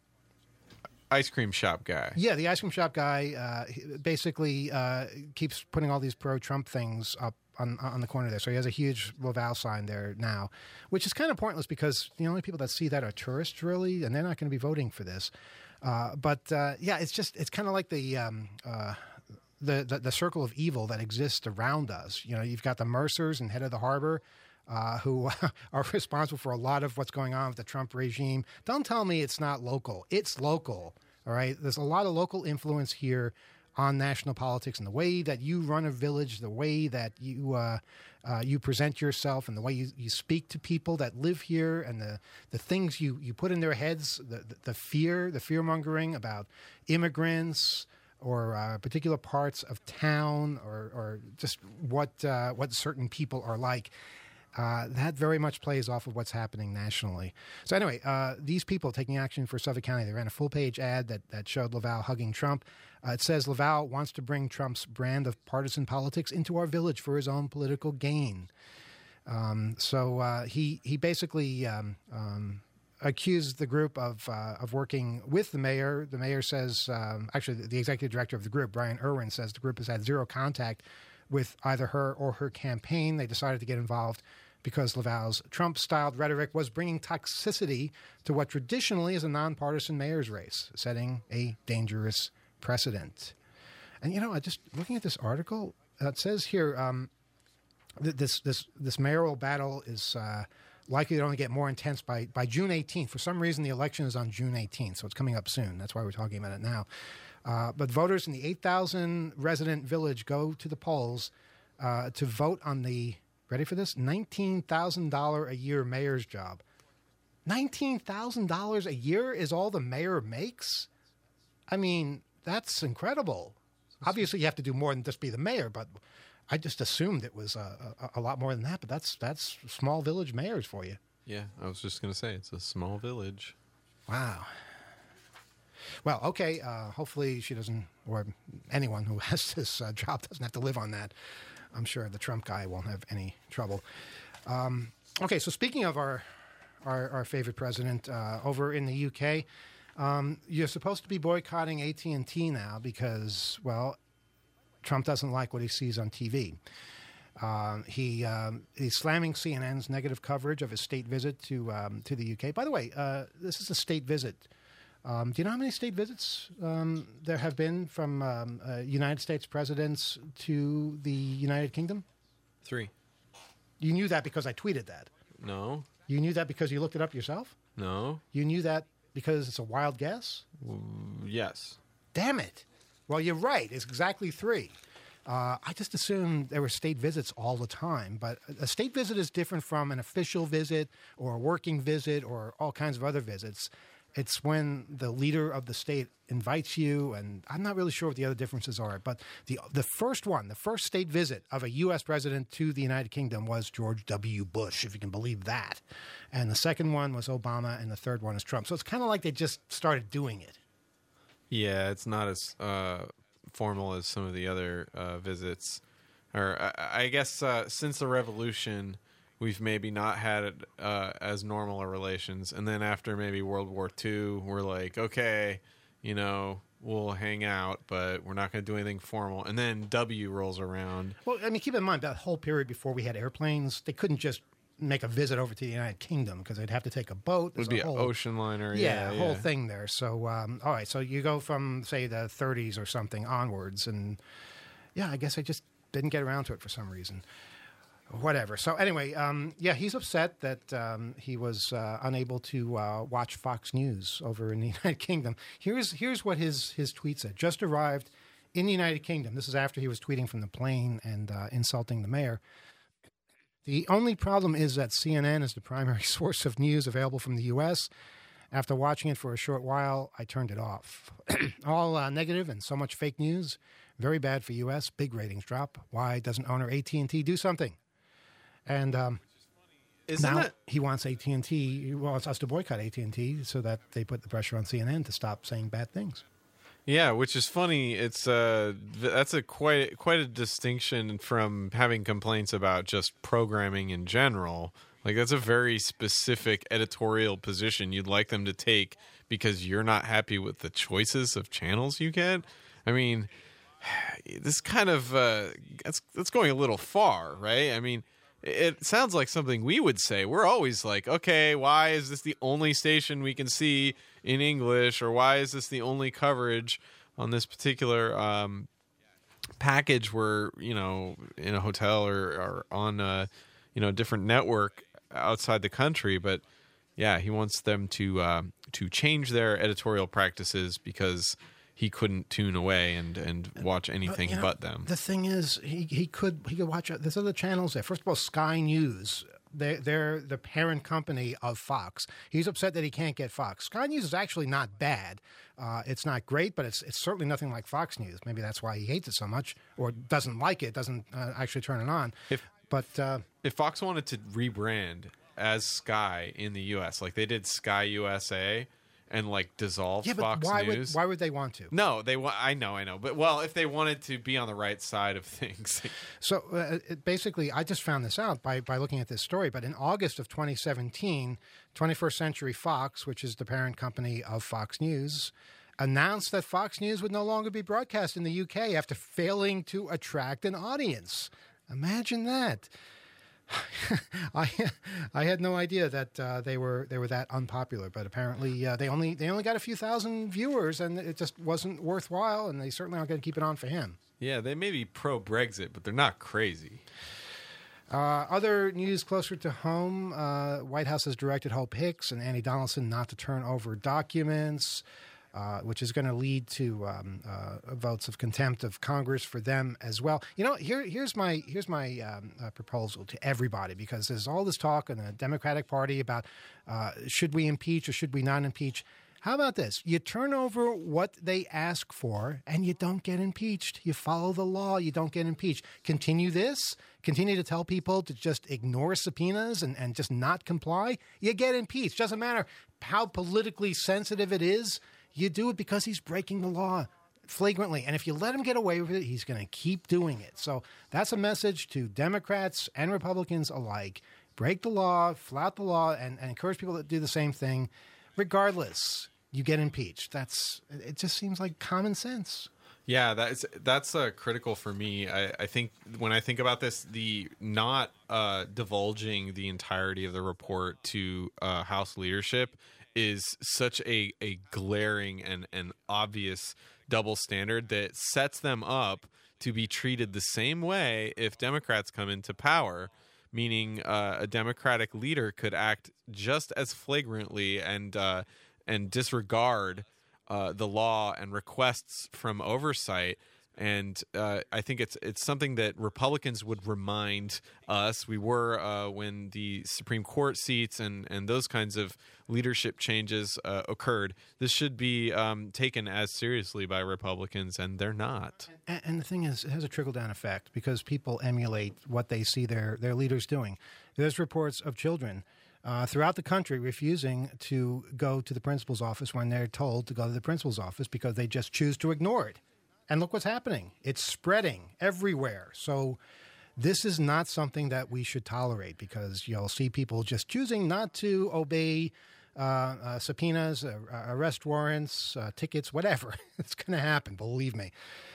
Ice cream shop guy. Yeah, the ice cream shop guy uh, he basically uh, keeps putting all these pro-Trump things up on on the corner there. So he has a huge Laval sign there now, which is kind of pointless because the only people that see that are tourists, really, and they're not going to be voting for this. Uh, but uh, yeah, it's just it's kind of like the, um, uh, the the the circle of evil that exists around us. You know, you've got the Mercers and head of the harbor. Uh, who are responsible for a lot of what's going on with the Trump regime. Don't tell me it's not local. It's local, all right? There's a lot of local influence here on national politics and the way that you run a village, the way that you uh, uh, you present yourself and the way you, you speak to people that live here and the, the things you, you put in their heads, the, the, the fear, the fear-mongering about immigrants or uh, particular parts of town or, or just what, uh, what certain people are like. Uh, that very much plays off of what's happening nationally. So anyway, uh, these people taking action for Suffolk County, they ran a full-page ad that, that showed Laval hugging Trump. Uh, it says Laval wants to bring Trump's brand of partisan politics into our village for his own political gain. Um, so uh, he he basically um, um, accused the group of uh, of working with the mayor. The mayor says, um, actually, the executive director of the group, Brian Irwin, says the group has had zero contact with either her or her campaign. They decided to get involved because Laval's Trump-styled rhetoric was bringing toxicity to what traditionally is a nonpartisan mayor's race, setting a dangerous precedent. And, you know, I just looking at this article, uh, it says here um, that this, this, this mayoral battle is uh, likely to only get more intense by, by June eighteenth. For some reason, the election is on June eighteenth, so it's coming up soon. That's why we're talking about it now. Uh, but voters in the eight thousand resident village go to the polls uh, to vote on the, ready for this, nineteen thousand dollars a year mayor's job. nineteen thousand dollars a year is all the mayor makes? I mean, that's incredible. Obviously, you have to do more than just be the mayor, but I just assumed it was a, a, a lot more than that, but that's that's small village mayors for you. Yeah, I was just going to say, it's a small village. Wow. Well, okay, uh, hopefully she doesn't, or anyone who has this uh, job doesn't have to live on that. I'm sure the Trump guy won't have any trouble. Um, okay, so speaking of our our, our favorite president, uh, over in the U K, um, you're supposed to be boycotting A T and T now because, well, Trump doesn't like what he sees on T V. Um, he um, he's slamming C N N's negative coverage of his state visit to um, to the U K. By the way, uh, this is a state visit. Um, do you know how many state visits um, there have been from um, uh, United States presidents to the United Kingdom? Three. You knew that because I tweeted that. No. You knew that because you looked it up yourself? No. You knew that because it's a wild guess? Mm, yes. Damn it. Well, you're right. It's exactly three. Uh, I just assumed there were state visits all the time, but a state visit is different from an official visit or a working visit or all kinds of other visits. It's when the leader of the state invites you, and I'm not really sure what the other differences are, but the the first one, the first state visit of a U S president to the United Kingdom was George W. Bush, if you can believe that. And the second one was Obama, and the third one is Trump. So it's kind of like they just started doing it. Yeah, it's not as uh, formal as some of the other uh, visits. Or I, I guess uh, since the revolution, we've maybe not had uh, as normal a relations. And then after maybe World War Two, we're like, okay, you know, we'll hang out, but we're not going to do anything formal. And then W rolls around. Well, I mean, keep in mind that whole period before we had airplanes, they couldn't just make a visit over to the United Kingdom because they'd have to take a boat. It would be an ocean liner. Yeah, Yeah, a whole yeah. thing there. So, um, all right, so you go from, say, the thirties or something onwards, and yeah, I guess I just didn't get around to it for some reason. Whatever. So anyway, um, yeah, he's upset that um, he was uh, unable to uh, watch Fox News over in the United Kingdom. Here's here's what his his tweet said. Just arrived in the United Kingdom. This is after he was tweeting from the plane and uh, insulting the mayor. The only problem is that C N N is the primary source of news available from the U S. After watching it for a short while, I turned it off. All uh, negative and so much fake news. Very bad for U S. Big ratings drop. Why doesn't owner A T and T do something? And um, Isn't now that- he wants A T and T, he wants us to boycott A T and T so that they put the pressure on C N N to stop saying bad things. Yeah, which is funny. It's uh, th- that's a quite quite a distinction from having complaints about just programming in general. Like that's a very specific editorial position you'd like them to take because you're not happy with the choices of channels you get. I mean, this kind of uh, that's that's going a little far, right? I mean, it sounds like something we would say. We're always like, okay, why is this the only station we can see in English, or why is this the only coverage on this particular um, package? We're, you know, in a hotel or, or on a, you know, different network outside the country. But yeah, he wants them to uh, to change their editorial practices because he couldn't tune away and, and watch anything you know, but them. The thing is, he, he could he could watch. There's other channels there. First of all, Sky News. They, they're the parent company of Fox. He's upset that he can't get Fox. Sky News is actually not bad. Uh, it's not great, but it's it's certainly nothing like Fox News. Maybe that's why he hates it so much, or doesn't like it, doesn't uh, actually turn it on. If but uh, if Fox wanted to rebrand as Sky in the U S, like they did Sky U S A, and like dissolve yeah, but Fox why News. would why would they want to? No, they. wa- I know, I know, but well, if they wanted to be on the right side of things, So uh, it, basically, I just found this out by, by looking at this story. But in August of twenty seventeen, twenty-first Century Fox, which is the parent company of Fox News, announced that Fox News would no longer be broadcast in the U K after failing to attract an audience. Imagine that. I I had no idea that uh, they were they were that unpopular, but apparently uh, they only they only got a few thousand viewers, and it just wasn't worthwhile. And they certainly aren't going to keep it on for him. yeah, they may be pro Brexit, but they're not crazy. Uh, other news closer to home: uh, White House has directed Hope Hicks and Annie Donaldson not to turn over documents, uh, which is going to lead to um, uh, votes of contempt of Congress for them as well. You know, here here's my here's my um, uh, proposal to everybody, because there's all this talk in the Democratic Party about uh, should we impeach or should we not impeach. How about this? You turn over what they ask for and you don't get impeached. You follow the law, you don't get impeached. Continue this, continue to tell people to just ignore subpoenas and, and just not comply, you get impeached. Doesn't matter how politically sensitive it is, you do it because he's breaking the law flagrantly. And if you let him get away with it, he's going to keep doing it. So that's a message to Democrats and Republicans alike. Break the law, flout the law, and, and encourage people to do the same thing. Regardless, you get impeached. That's it. Just seems like common sense. Yeah, that's that's uh, critical for me. I, I think when I think about this, the not uh, divulging the entirety of the report to uh, House leadership is such a, a glaring and, and obvious double standard that sets them up to be treated the same way if Democrats come into power. Meaning uh, a Democratic leader could act just as flagrantly and uh, and disregard uh, the law and requests from oversight. And uh, I think it's it's something that Republicans would remind us. We were uh, when the Supreme Court seats and, and those kinds of leadership changes uh, occurred. This should be um, taken as seriously by Republicans, and they're not. And, and the thing is, it has a trickle-down effect because people emulate what they see their, their leaders doing. There's reports of children uh, throughout the country refusing to go to the principal's office when they're told to go to the principal's office because they just choose to ignore it. And look what's happening. It's spreading everywhere. So this is not something that we should tolerate because you'll see people just choosing not to obey uh, uh, subpoenas, uh, arrest warrants, uh, tickets, whatever. It's going to happen, believe me.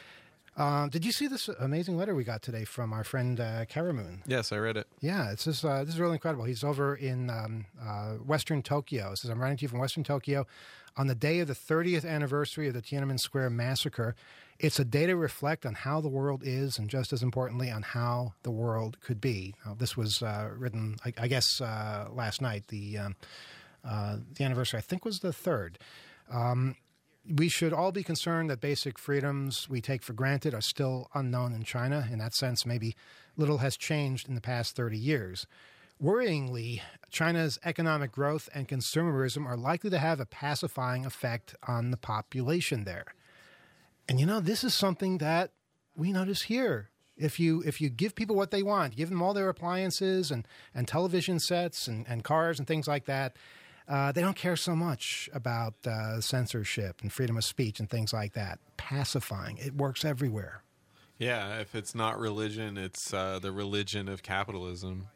Uh, did you see this amazing letter we got today from our friend uh, Karamoon? Yes, I read it. Yeah, it's just, uh, this is really incredible. He's over in um, uh, Western Tokyo. It says, I'm writing to you from Western Tokyo on the day of the thirtieth anniversary of the Tiananmen Square massacre. It's a day to reflect on how the world is and just as importantly on how the world could be. Now, this was uh, written, I, I guess, uh, last night. The, um, uh, the anniversary, I think, was the third. Um, we should all be concerned that basic freedoms we take for granted are still unknown in China. In that sense, maybe little has changed in the past thirty years. Worryingly, China's economic growth and consumerism are likely to have a pacifying effect on the population there. And, you know, this is something that we notice here. If you if you give people what they want, give them all their appliances and, and television sets and, and cars and things like that, uh, they don't care so much about uh, censorship and freedom of speech and things like that. Pacifying. It works everywhere. Yeah, if it's not religion, it's uh, the religion of capitalism.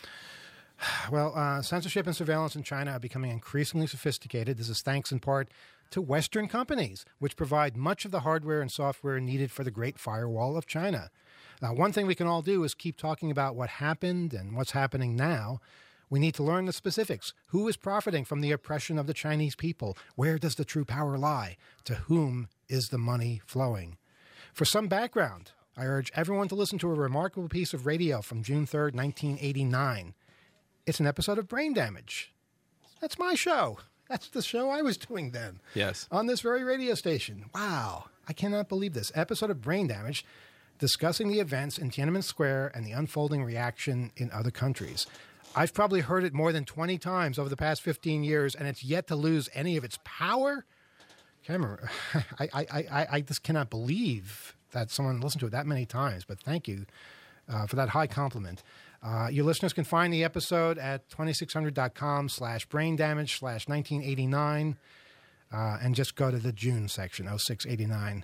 Well, uh, censorship and surveillance in China are becoming increasingly sophisticated. This is thanks in part to Western companies, which provide much of the hardware and software needed for the Great Firewall of China. Now, one thing we can all do is keep talking about what happened and what's happening now. We need to learn the specifics. Who is profiting from the oppression of the Chinese people? Where does the true power lie? To whom is the money flowing? For some background, I urge everyone to listen to a remarkable piece of radio from June third, nineteen eighty-nine. It's an episode of Brain Damage. That's my show. That's the show I was doing then. Yes. On this very radio station. Wow. I cannot believe this. Episode of Brain Damage discussing the events in Tiananmen Square and the unfolding reaction in other countries. I've probably heard it more than twenty times over the past fifteen years, and it's yet to lose any of its power. Can't remember. I, I, I, I just cannot believe that someone listened to it that many times, but thank you uh, for that high compliment. Uh, your listeners can find the episode at twenty-six hundred dot com slash brain damage slash nineteen eighty-nine uh, and just go to the June section, oh six eighty-nine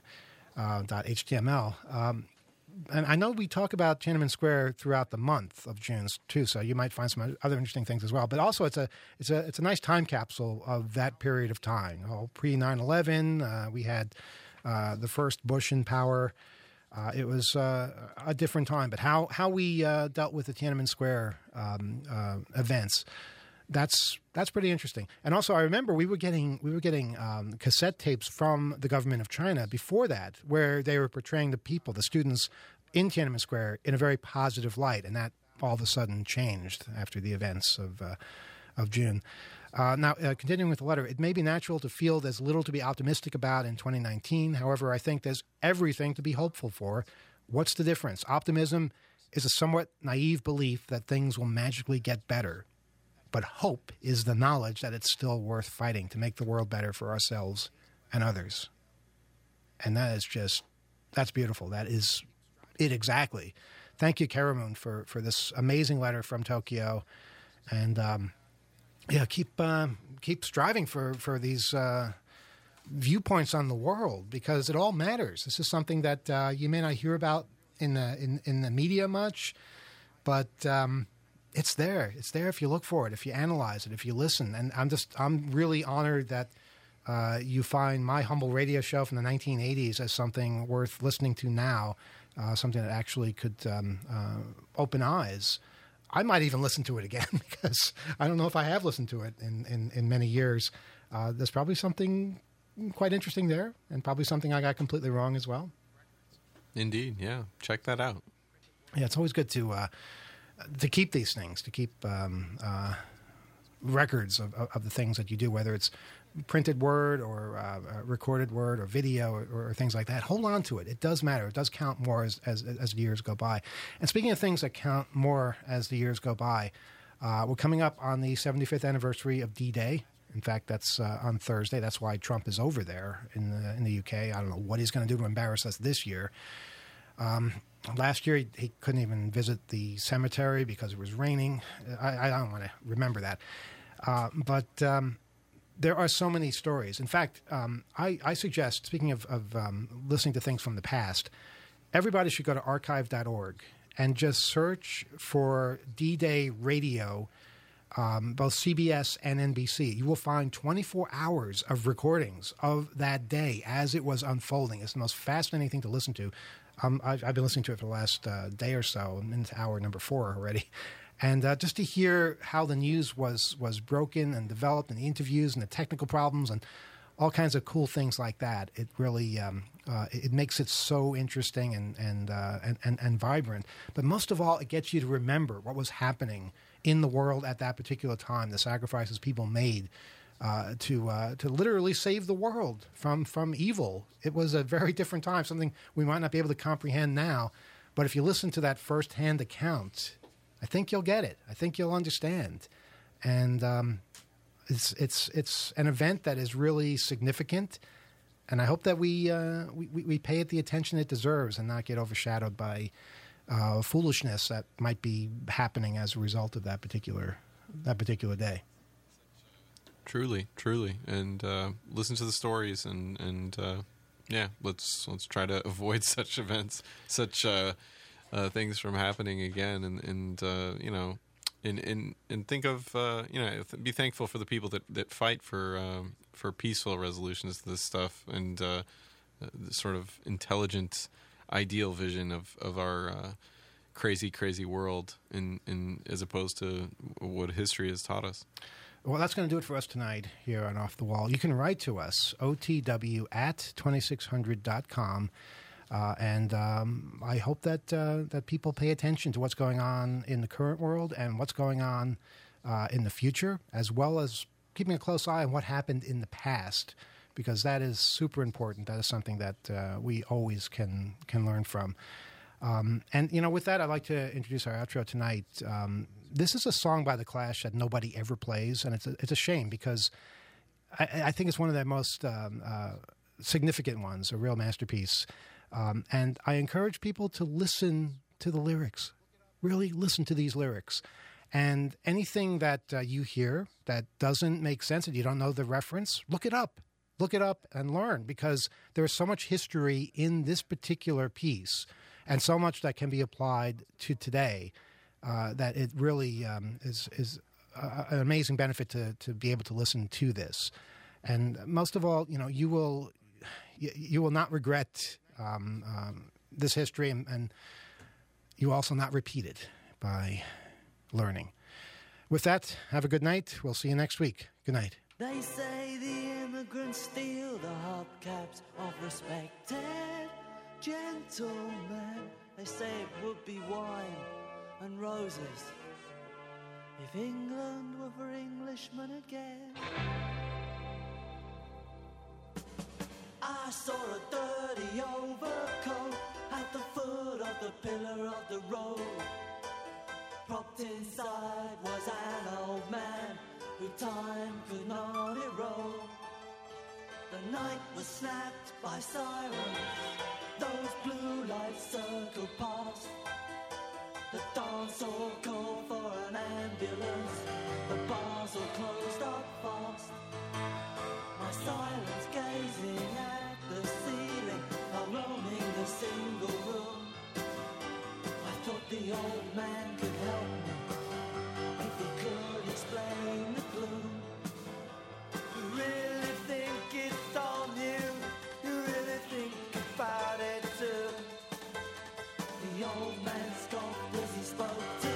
dot H T M L. Um, and I know we talk about Tiananmen Square throughout the month of June too, so you might find some other interesting things as well. But also, it's a it's a it's a nice time capsule of that period of time. Oh, pre nine eleven, uh, we had uh, the first Bush in power. Uh, it was uh, a different time, but how how we uh, dealt with the Tiananmen Square um, uh, events, that's that's pretty interesting. And also, I remember we were getting we were getting um, cassette tapes from the government of China before that, where they were portraying the people, the students in Tiananmen Square, in a very positive light, and that all of a sudden changed after the events of uh, of June. Uh, now, uh, continuing with the letter, it may be natural to feel there's little to be optimistic about in twenty nineteen. However, I think there's everything to be hopeful for. What's the difference? Optimism is a somewhat naive belief that things will magically get better. But hope is the knowledge that it's still worth fighting to make the world better for ourselves and others. And that is just, that's beautiful. That is it exactly. Thank you, Karamoon, for, for this amazing letter from Tokyo. And, um, yeah, keep uh, keep striving for, for these uh, viewpoints on the world, because it all matters. This is something that uh, you may not hear about in the, in, in the media much, but um, it's there. It's there if you look for it, if you analyze it, if you listen. And I'm just, I'm really honored that uh, you find my humble radio show from the nineteen eighties as something worth listening to now, uh, something that actually could um, uh, open eyes. I might even listen to it again, because I don't know if I have listened to it in, in, in many years. Uh, there's probably something quite interesting there, and probably something I got completely wrong as well. Indeed, yeah. Check that out. Yeah, it's always good to uh, to keep these things, to keep um, uh, records of, of the things that you do, whether it's printed word or uh, recorded word or video or, or things like that. Hold on to it. It does matter. It does count more as, as, as the years go by. And speaking of things that count more as the years go by, uh, we're coming up on the seventy-fifth anniversary of D-Day. In fact, that's uh, on Thursday. That's why Trump is over there in the, in the U K. I don't know what he's going to do to embarrass us this year. Um, last year, he, he couldn't even visit the cemetery because it was raining. I, I don't want to remember that. Uh, but um, there are so many stories. In fact, um, I, I suggest, speaking of, of um, listening to things from the past, everybody should go to archive dot org and just search for D-Day radio, um, both C B S and N B C. You will find twenty-four hours of recordings of that day as it was unfolding. It's the most fascinating thing to listen to. Um, I've, I've been listening to it for the last uh, day or so. I'm into hour number four already. And uh, just to hear how the news was was broken and developed, and the interviews and the technical problems and all kinds of cool things like that, it really um, uh, it makes it so interesting and and, uh, and and and vibrant. But most of all, it gets you to remember what was happening in the world at that particular time, the sacrifices people made uh, to uh, to literally save the world from from evil. It was a very different time, something we might not be able to comprehend now. But if you listen to that firsthand account, I think you'll get it. I think you'll understand. And um, it's it's it's an event that is really significant, and I hope that we uh, we, we pay it the attention it deserves and not get overshadowed by uh, foolishness that might be happening as a result of that particular that particular day. Truly, truly, and uh, listen to the stories, and and uh, yeah, let's let's try to avoid such events, such. Uh, Uh, things from happening again, and and uh, you know, and and and think of uh, you know, th- be thankful for the people that, that fight for um, for peaceful resolutions to this stuff, and uh, the sort of intelligent, ideal vision of of our uh, crazy, crazy world, in in as opposed to what history has taught us. Well, that's going to do it for us tonight here on Off the Wall. You can write to us, O T W at twenty-six hundred dot com. Uh, and um, I hope that uh, that people pay attention to what's going on in the current world and what's going on uh, in the future, as well as keeping a close eye on what happened in the past, because that is super important. That is something that uh, we always can can learn from. Um, and, you know, with that, I'd like to introduce our outro tonight. Um, this is a song by The Clash that nobody ever plays, and it's a, it's a shame, because I, I think it's one of their most um, uh, significant ones, a real masterpiece. Um, and I encourage people to listen to the lyrics, really listen to these lyrics. And anything that uh, you hear that doesn't make sense, and you don't know the reference, look it up. Look it up and learn, because there's so much history in this particular piece and so much that can be applied to today uh, that it really um, is, is uh, an amazing benefit to, to be able to listen to this. And most of all, you know, you will, you, you will not regret Um, um, this history, and, and you also not repeat it by learning. With that, have a good night. We'll see you next week. Good night. They say the immigrants steal the hubcaps of respected gentlemen. They say it would be wine and roses if England were for Englishmen again. I saw a dirty overcoat at the foot of the pillar of the road. Propped inside was an old man who time could not erode. The night was snapped by sirens, those blue lights circled past. The dance hall called for an ambulance, the bars all closed up fast. My silence gazing at the ceiling, while roaming the single room. I thought the old man could help me, if he could explain the gloom. You really think it's all new? You really think about it too? The old man scoffed as he spoke to